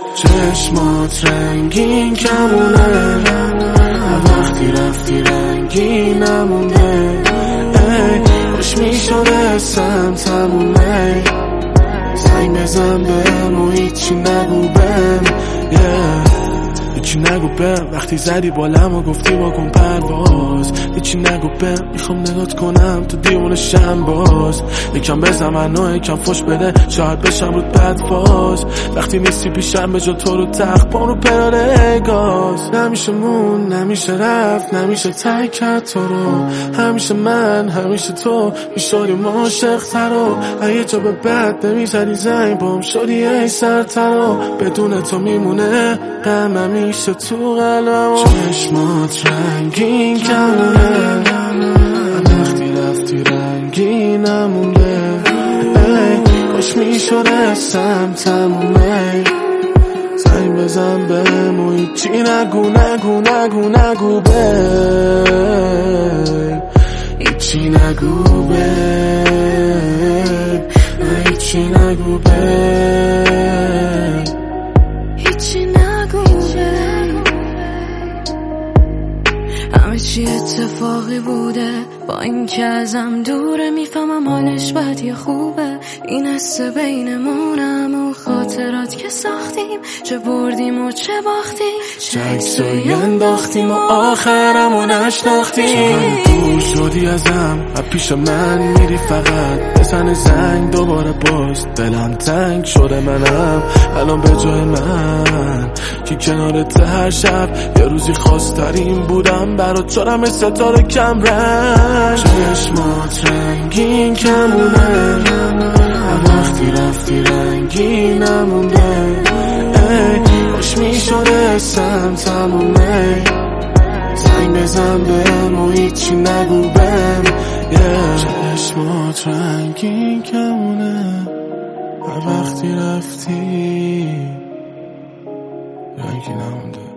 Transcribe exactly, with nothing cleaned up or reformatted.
چشمات رنگین کمونه، وقتی رفتی رنگی نمونده. ای خوش میشد اسم تمومه، زنگ بزن بهم و هیچی نگو بهم yeah. هیچی نگو بهم وقتی زدی بالم و گفتی با کن پرواز. هیچی نگو بهم میخوام نگات کنم تو دیوونه شم باز. یکم بزن منو یکم فش بده شاید بشم رود بدفاز. وقتی نیستی پیشم به جا تو رو تخت پا رو پراره گاز. نمیشه مون نمیشه رفت نمیشه ترک کرد تو رو. همیشه من همیشه تو میشدیم عاشق ترو. اگه جا به بد نمیزدی زنگ بام شدی ای سرترو. بدون تو میمونه غم همیشه تو قلبم. چشمات رنگین کمونه، وقتی رفتی رنگی نمونده. ای کاش میشد اسم تمومه، زنگ بزن بهم و هیچی نگو نگو نگو نگو بهم. هیچی نگو بهم، هیچی نگو بهم، هیچی نگو بهم. همه چی اتفاقی بوده، با این که ازم دوره میفهمم حالش بد یا خوبه. این حس بینمونم و خاطرات که ساختیم، چه بردیم و چه باختیم، چه عکسایی انداختیم و آخرمو نشناختیم. چقدر دور شدی ازم از پیش من میری فقط بزن زنگ دوباره باز. دلم تنگ شده منم الان به جای من که کنارت هر شب یه روزی خواسترین بودم برات شدم مثل ستاره کم رنگ. چشمات رنگین کمونه، وقتی رفتی رنگی نمونده. ای خوش میشد اسم تمومه، زنگ بزن بهم و هیچی نگو بهم yeah. چشمات رنگین کمونه، وقتی رفتی رنگی نمونده.